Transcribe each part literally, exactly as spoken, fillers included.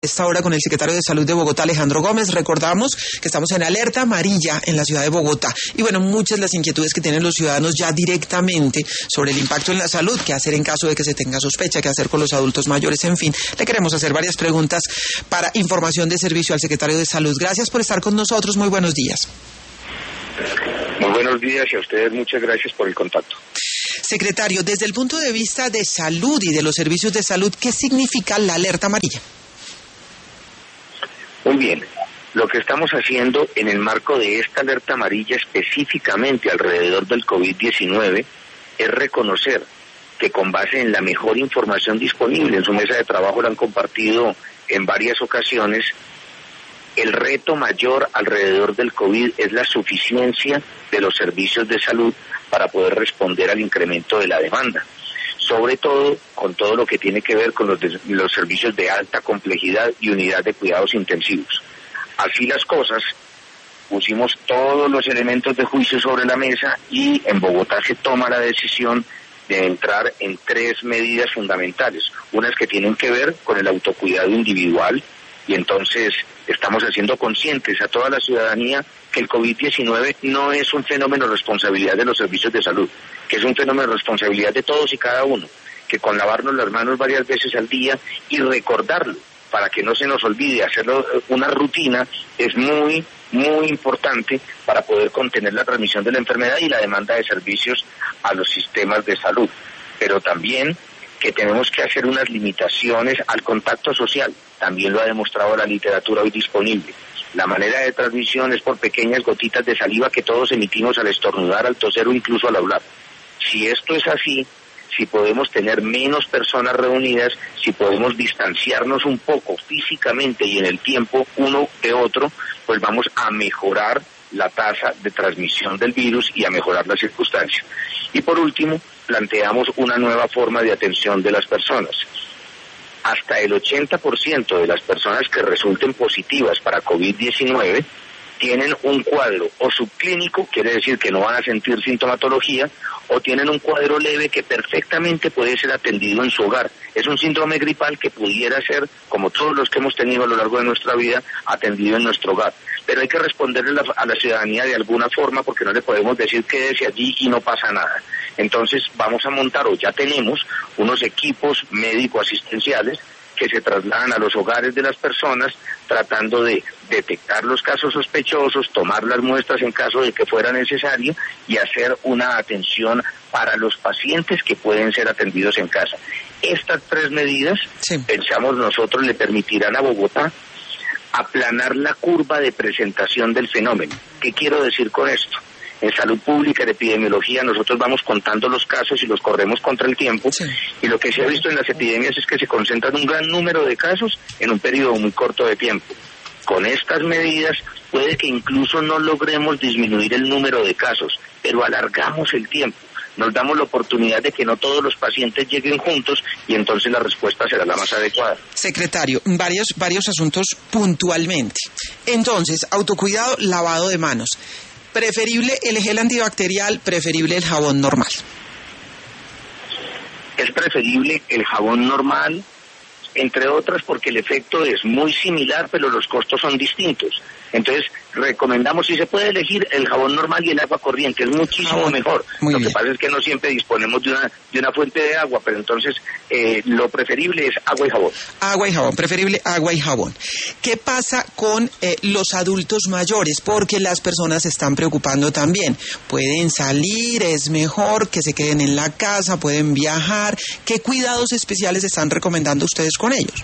Esta hora con el secretario de Salud de Bogotá, Alejandro Gómez. Recordamos que estamos en alerta amarilla en la ciudad de Bogotá. Y bueno, muchas las inquietudes que tienen los ciudadanos ya directamente sobre el impacto en la salud, qué hacer en caso de que se tenga sospecha, qué hacer con los adultos mayores, en fin. Le queremos hacer varias preguntas para información de servicio al secretario de Salud. Gracias por estar con nosotros. Muy buenos días. Muy buenos días y a ustedes muchas gracias por el contacto. Secretario, desde el punto de vista de salud y de los servicios de salud, ¿qué significa la alerta amarilla? Muy bien, lo que estamos haciendo en el marco de esta alerta amarilla específicamente alrededor del COVID diecinueve es reconocer que con base en la mejor información disponible, en su mesa de trabajo lo han compartido en varias ocasiones, el reto mayor alrededor del COVID es la suficiencia de los servicios de salud para poder responder al incremento de la demanda, sobre todo con todo lo que tiene que ver con los, de, los servicios de alta complejidad y unidad de cuidados intensivos. Así las cosas, pusimos todos los elementos de juicio sobre la mesa y en Bogotá se toma la decisión de entrar en tres medidas fundamentales, unas que tienen que ver con el autocuidado individual, y entonces estamos haciendo conscientes a toda la ciudadanía que el COVID diecinueve no es un fenómeno de responsabilidad de los servicios de salud, que es un fenómeno de responsabilidad de todos y cada uno, que con lavarnos las manos varias veces al día y recordarlo para que no se nos olvide, hacerlo una rutina, es muy, muy importante para poder contener la transmisión de la enfermedad y la demanda de servicios a los sistemas de salud. Pero también que tenemos que hacer unas limitaciones al contacto social, también lo ha demostrado la literatura hoy disponible. La manera de transmisión es por pequeñas gotitas de saliva que todos emitimos al estornudar, al toser o incluso al hablar. Si esto es así, si podemos tener menos personas reunidas, si podemos distanciarnos un poco físicamente y en el tiempo uno de otro, pues vamos a mejorar la tasa de transmisión del virus y a mejorar las circunstancias. Y por último, planteamos una nueva forma de atención de las personas. Hasta el ochenta por ciento de las personas que resulten positivas para COVID diecinueve tienen un cuadro o subclínico, quiere decir que no van a sentir sintomatología, o tienen un cuadro leve que perfectamente puede ser atendido en su hogar. Es un síndrome gripal que pudiera ser, como todos los que hemos tenido a lo largo de nuestra vida, atendido en nuestro hogar. Pero hay que responderle a la ciudadanía de alguna forma porque no le podemos decir quédese allí y no pasa nada. Entonces vamos a montar, o ya tenemos, unos equipos médico-asistenciales que se trasladan a los hogares de las personas tratando de detectar los casos sospechosos, tomar las muestras en caso de que fuera necesario y hacer una atención para los pacientes que pueden ser atendidos en casa. Estas tres medidas, sí, pensamos nosotros, le permitirán a Bogotá aplanar la curva de presentación del fenómeno. ¿Qué quiero decir con esto? En salud pública, en epidemiología, nosotros vamos contando los casos y los corremos contra el tiempo, sí, y lo que se ha visto en las epidemias es que se concentran un gran número de casos en un periodo muy corto de tiempo. Con estas medidas puede que incluso no logremos disminuir el número de casos, pero alargamos el tiempo. Nos damos la oportunidad de que no todos los pacientes lleguen juntos y entonces la respuesta será la más adecuada. Secretario, varios, varios asuntos puntualmente. Entonces, autocuidado, lavado de manos. Preferible el gel antibacterial, preferible el jabón normal. Es preferible el jabón normal, entre otras porque el efecto es muy similar, pero los costos son distintos. Entonces, recomendamos, si se puede elegir, el jabón normal y el agua corriente, es muchísimo ah, mejor. Lo bien. Que pasa es que no siempre disponemos de una de una fuente de agua, pero entonces eh, lo preferible es agua y jabón. Agua y jabón, preferible agua y jabón. ¿Qué pasa con eh, los adultos mayores? Porque las personas se están preocupando también. Pueden salir, es mejor que se queden en la casa, pueden viajar. ¿Qué cuidados especiales están recomendando ustedes con ellos?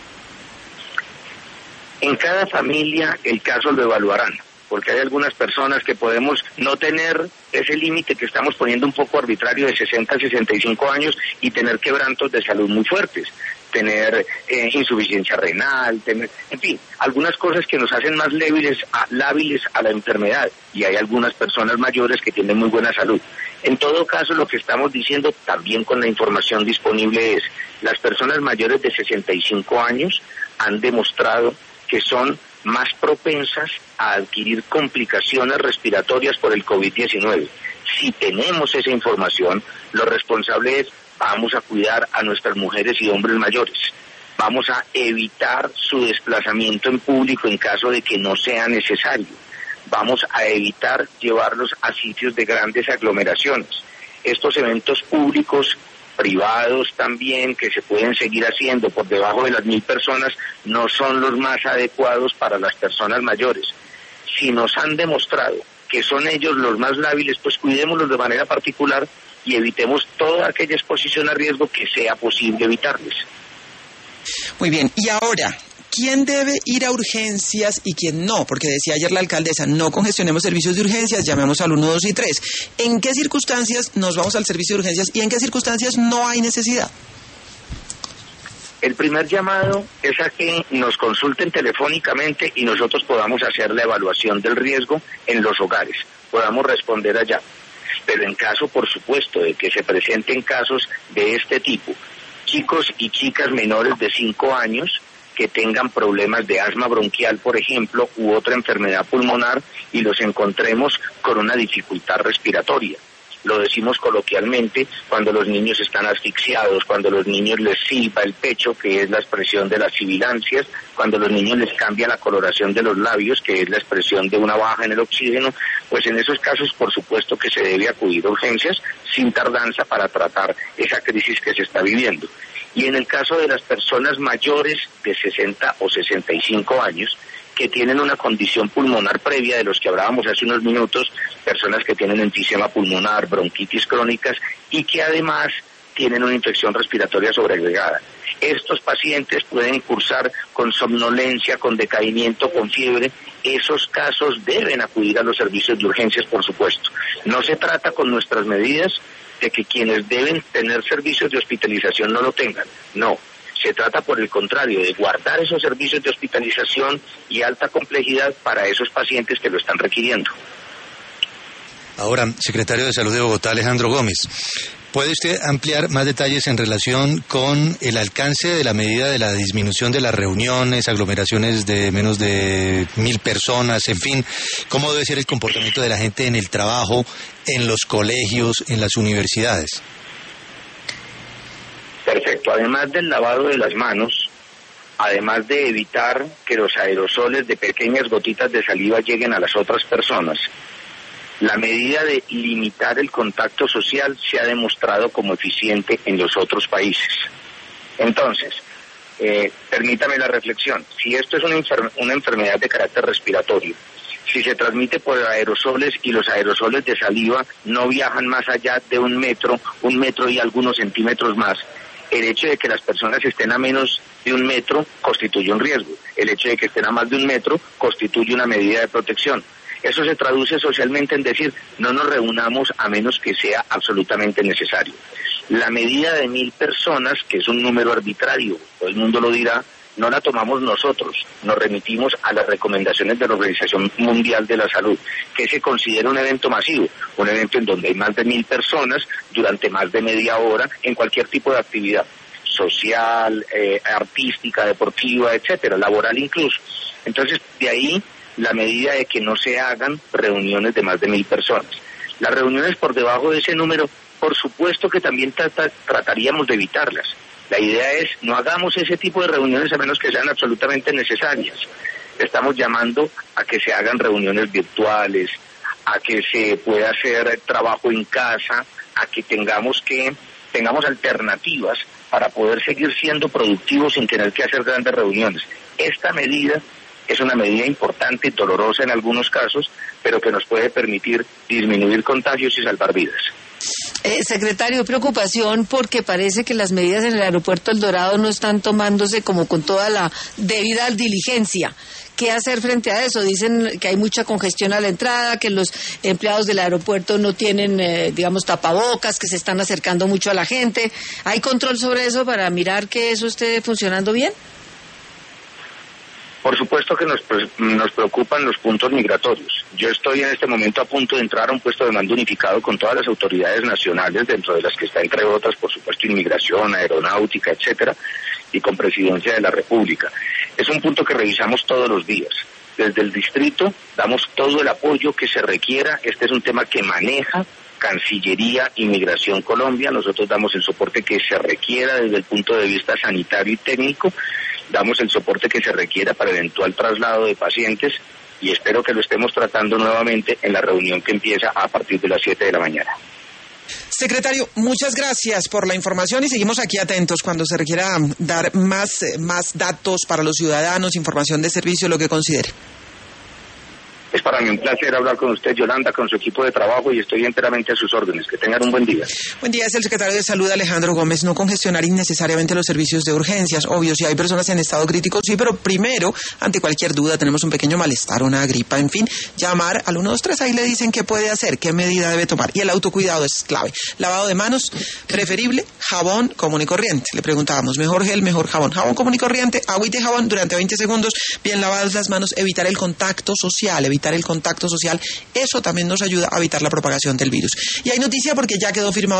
En cada familia el caso lo evaluarán, porque hay algunas personas que podemos no tener ese límite que estamos poniendo un poco arbitrario de sesenta a sesenta y cinco años y tener quebrantos de salud muy fuertes, tener eh, insuficiencia renal, tener, en fin, algunas cosas que nos hacen más lábiles a, lábiles a la enfermedad, y hay algunas personas mayores que tienen muy buena salud. En todo caso, lo que estamos diciendo también con la información disponible es, las personas mayores de sesenta y cinco años han demostrado que son más propensas a adquirir complicaciones respiratorias por el COVID diecinueve. Si tenemos esa información, lo responsable es vamos a cuidar a nuestras mujeres y hombres mayores. Vamos a evitar su desplazamiento en público en caso de que no sea necesario. Vamos a evitar llevarlos a sitios de grandes aglomeraciones. Estos eventos públicos, privados también, que se pueden seguir haciendo por debajo de las mil personas, no son los más adecuados para las personas mayores. Si nos han demostrado que son ellos los más lábiles, pues cuidémoslos de manera particular y evitemos toda aquella exposición a riesgo que sea posible evitarles. Muy bien, y ahora, ¿quién debe ir a urgencias y quién no? Porque decía ayer la alcaldesa, no congestionemos servicios de urgencias, llamemos al uno, dos y tres. ¿En qué circunstancias nos vamos al servicio de urgencias y en qué circunstancias no hay necesidad? El primer llamado es a que nos consulten telefónicamente y nosotros podamos hacer la evaluación del riesgo en los hogares, podamos responder allá. Pero en caso, por supuesto, de que se presenten casos de este tipo, chicos y chicas menores de cinco años que tengan problemas de asma bronquial, por ejemplo, u otra enfermedad pulmonar y los encontremos con una dificultad respiratoria. Lo decimos coloquialmente cuando los niños están asfixiados, cuando los niños les silba el pecho, que es la expresión de las sibilancias, cuando los niños les cambia la coloración de los labios, que es la expresión de una baja en el oxígeno, pues en esos casos por supuesto que se debe acudir a urgencias sin tardanza para tratar esa crisis que se está viviendo. Y en el caso de las personas mayores de sesenta o sesenta y cinco años, que tienen una condición pulmonar previa de los que hablábamos hace unos minutos, personas que tienen enfisema pulmonar, bronquitis crónicas y que además tienen una infección respiratoria sobreagregada. Estos pacientes pueden cursar con somnolencia, con decaimiento, con fiebre. Esos casos deben acudir a los servicios de urgencias, por supuesto. No se trata con nuestras medidas de que quienes deben tener servicios de hospitalización no lo tengan, no. Se trata, por el contrario, de guardar esos servicios de hospitalización y alta complejidad para esos pacientes que lo están requiriendo. Ahora, secretario de Salud de Bogotá, Alejandro Gómez, ¿puede usted ampliar más detalles en relación con el alcance de la medida de la disminución de las reuniones, aglomeraciones de menos de mil personas, en fin, cómo debe ser el comportamiento de la gente en el trabajo, en los colegios, en las universidades? Perfecto. Además del lavado de las manos, además de evitar que los aerosoles de pequeñas gotitas de saliva lleguen a las otras personas, la medida de limitar el contacto social se ha demostrado como eficiente en los otros países. Entonces, eh, permítame la reflexión. Si esto es una, enfer- una enfermedad de carácter respiratorio, si se transmite por aerosoles y los aerosoles de saliva no viajan más allá de un metro, un metro y algunos centímetros más, el hecho de que las personas estén a menos de un metro constituye un riesgo. El hecho de que estén a más de un metro constituye una medida de protección. Eso se traduce socialmente en decir, no nos reunamos a menos que sea absolutamente necesario. La medida de mil personas, que es un número arbitrario, todo el mundo lo dirá, no la tomamos nosotros, nos remitimos a las recomendaciones de la Organización Mundial de la Salud, que se considera un evento masivo, un evento en donde hay más de mil personas durante más de media hora en cualquier tipo de actividad, social, eh, artística, deportiva, etcétera, laboral incluso. Entonces, de ahí la medida de que no se hagan reuniones de más de mil personas. Las reuniones por debajo de ese número, por supuesto que también trata, trataríamos de evitarlas. La idea es, no hagamos ese tipo de reuniones a menos que sean absolutamente necesarias. Estamos llamando a que se hagan reuniones virtuales, a que se pueda hacer trabajo en casa, a que tengamos que tengamos alternativas para poder seguir siendo productivos sin tener que hacer grandes reuniones. Esta medida es una medida importante y dolorosa en algunos casos, pero que nos puede permitir disminuir contagios y salvar vidas. Eh, secretario, preocupación porque parece que las medidas en el aeropuerto El Dorado no están tomándose como con toda la debida diligencia. ¿Qué hacer frente a eso? Dicen que hay mucha congestión a la entrada, que los empleados del aeropuerto no tienen, eh, digamos, tapabocas, que se están acercando mucho a la gente. ¿Hay control sobre eso para mirar que eso esté funcionando bien? Por supuesto que nos, nos preocupan los puntos migratorios. Yo estoy en este momento a punto de entrar a un puesto de mando unificado con todas las autoridades nacionales, dentro de las que está, entre otras, por supuesto, inmigración, aeronáutica, etcétera, y con Presidencia de la República. Es un punto que revisamos todos los días. Desde el distrito damos todo el apoyo que se requiera. Este es un tema que maneja Cancillería y Migración Colombia. Nosotros damos el soporte que se requiera desde el punto de vista sanitario y técnico, damos el soporte que se requiera para eventual traslado de pacientes y espero que lo estemos tratando nuevamente en la reunión que empieza a partir de las siete de la mañana. Secretario, muchas gracias por la información y seguimos aquí atentos cuando se requiera dar más, más datos para los ciudadanos, información de servicio, lo que considere. Es para mí un placer hablar con usted, Yolanda, con su equipo de trabajo y estoy enteramente a sus órdenes. Que tengan un buen día. Buen día, es el secretario de Salud, Alejandro Gómez. No congestionar innecesariamente los servicios de urgencias. Obvio, si hay personas en estado crítico, sí, pero primero, ante cualquier duda, tenemos un pequeño malestar, una gripa, en fin, llamar al uno dos tres, ahí le dicen qué puede hacer, qué medida debe tomar. Y el autocuidado es clave. Lavado de manos, preferible, jabón común y corriente. Le preguntábamos, mejor gel, mejor jabón. Jabón común y corriente, agüita y jabón durante veinte segundos, bien lavadas las manos, evitar el contacto social, evitar el contacto social, eso también nos ayuda a evitar la propagación del virus. Y hay noticia porque ya quedó firmado